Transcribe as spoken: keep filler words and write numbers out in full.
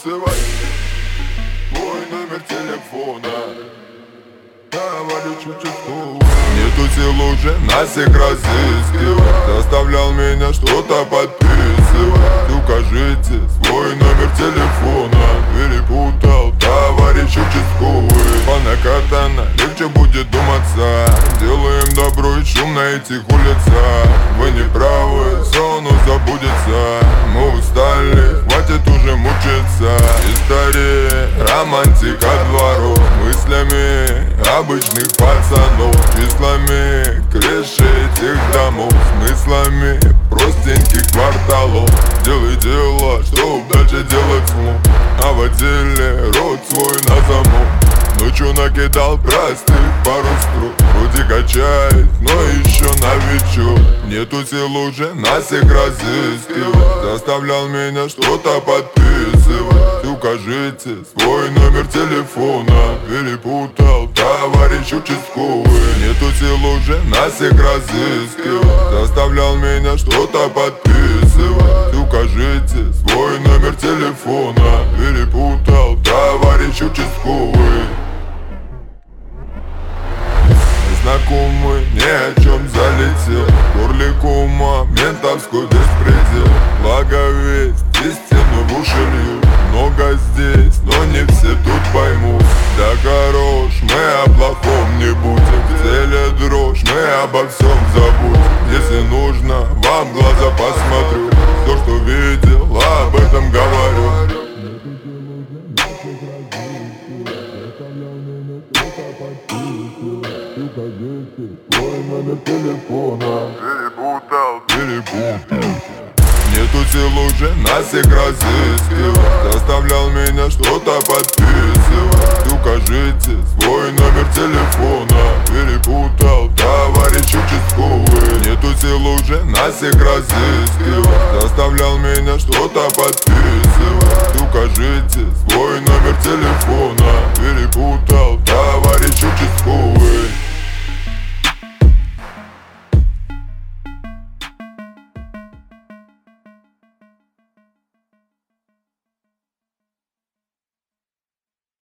подписывать твой номер телефона, товарищ участковый. Нету сил уже нас всех разыскивать, заставлял меня что-то подписывать. Укажите свой номер телефона, перепутал товарищ участковый. По накатанно легче будет думаться, делаем добро и шум на этих улицах. Вы не правы, сон забудется, мы устали, хватит уже мучиться. История романтика дворов, мыслями обычных пацанов, числами крыши этих домов, смыслами простеньких кварталов. Делай дело, чтоб дальше делать смог, а в отделе рот свой на замок. Ночью накидал простых пару строк, вроде качает, но еще новичок. Нету сил уже нас всех разыскивать, заставлял меня что-то подписывать. Укажите свой номер телефона, перепутал товарищ участковый. Нету сил уже нас всех разыскивать, заставлял меня что-то подписывать. Укажите свой номер телефона, перепутал товарищ участковый. Знакомый ни о чем залетел, в горле кума ментовской беспредел. Благо весть истину в уши льют, много здесь, но не все тут поймут. Да хорош, мы о плохом не будем, в теле дрожь, мы обо всем забудем. Если нужно, вам в глаза посмотрю, все, что видел, об этом говорю. Укажите свой номер телефона, перепутал, перепутал. Нету сил уже нас всех разыскивать, заставлял меня что-то подписывать. Укажите свой номер телефона, перепутал товарищ участковый. Нету сил уже нас всех разыскивать, заставлял меня что-то подписывать.